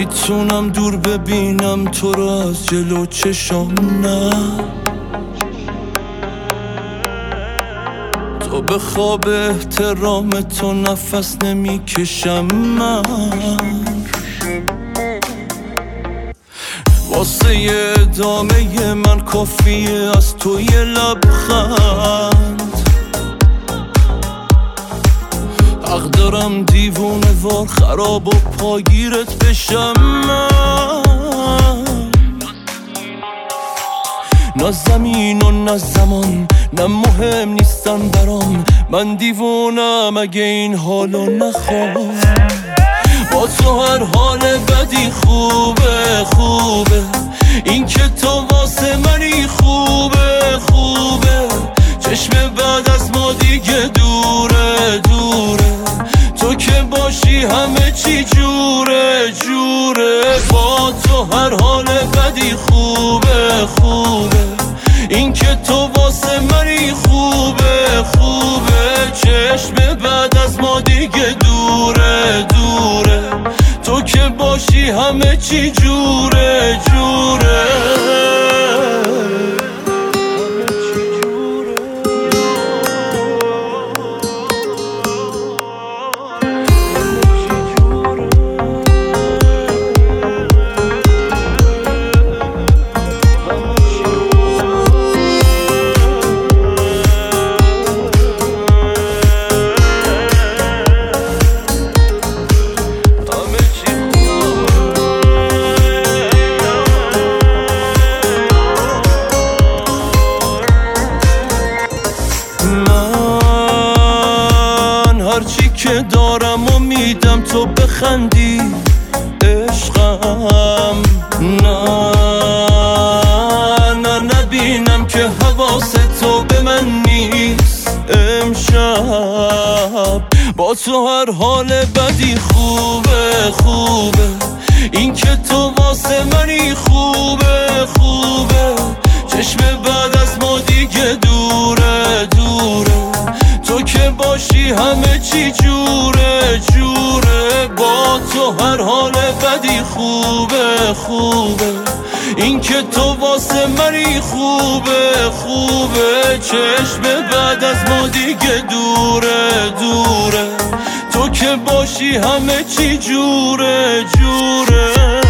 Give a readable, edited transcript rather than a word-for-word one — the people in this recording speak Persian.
نمیتونم دور ببینم تو رو از جلو چشام، نه تو به خواب احترام تو نفس نمیکشم من. واسه ادامه من کافیه از تو یه لبخند. حق دارم دیوونه وار خراب و پاگیرت بشم من. نه زمین و نه زمان نه مهم نیستن برام، من دیوونم اگه این حالو نخوام. با تو هر حال بدی خوبه خوبه، این که تو واسه منی خوبه خوبه. چشم بعد از ما دیگه دوره دوره، تو که باشی همه چی جوره جوره. با تو هر حال بدی خوبه خوبه، این که تو واسه منی خوبه خوبه. چشم بعد از ما دیگه دوره دوره، تو که باشی همه چی جوره جوره. هرچی که دارم و میدم تو بخندی عشقم. نه نه نبینم که حواس تو به من نیست امشب. با تو هر حال بدی خوبه خوبه، این که تو واسه منی خوبه خوبه. چشم بعد از ما دیگه دوره دوره، تو که باشی همه چی جوره جوره. با تو هر حال بدی خوبه خوبه، این که تو واسه منی خوبه خوبه. چشم بعد از ما دیگه دوره دوره، تو که باشی همه چی جوره جوره.